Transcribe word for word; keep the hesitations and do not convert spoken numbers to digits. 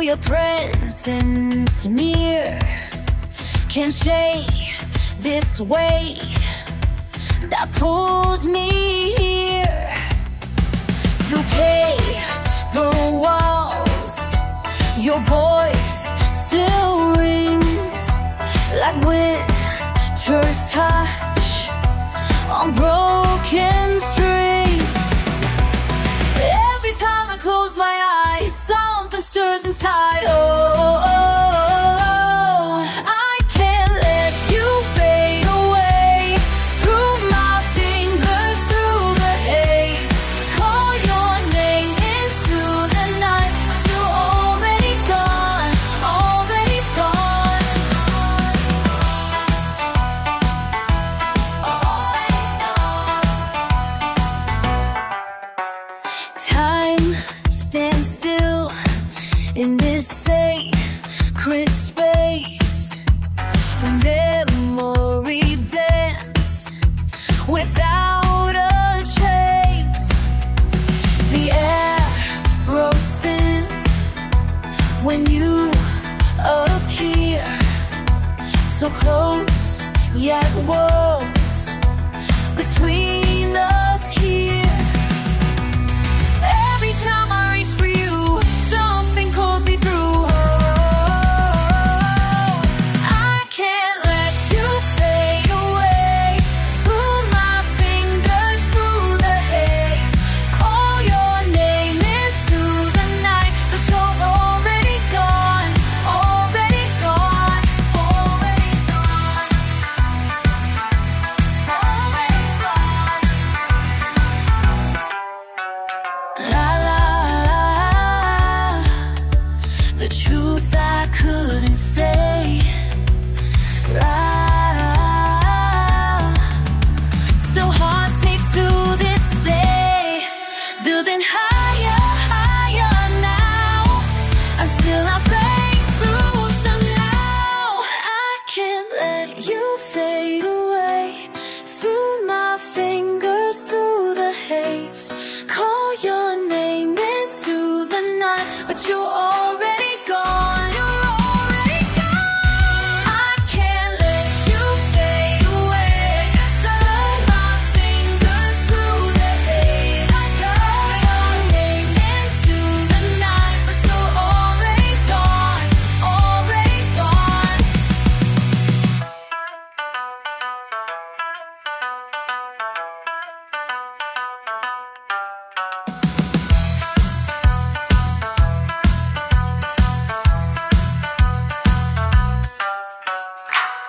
your presence near can shake this weight that pulls me here. Through paper walls, your voice still rings like winter's touch on broken strings. Every time I close my eyes, something stirs inside. Oh, oh, oh, I can't let you fade away. Through my fingers, through the haze, call your name into the night. You're already gone, already gone, already gone. Time stands still in this sacred space. Memory dance without a chase. The air grows thin when you appear, so close yet worlds between us.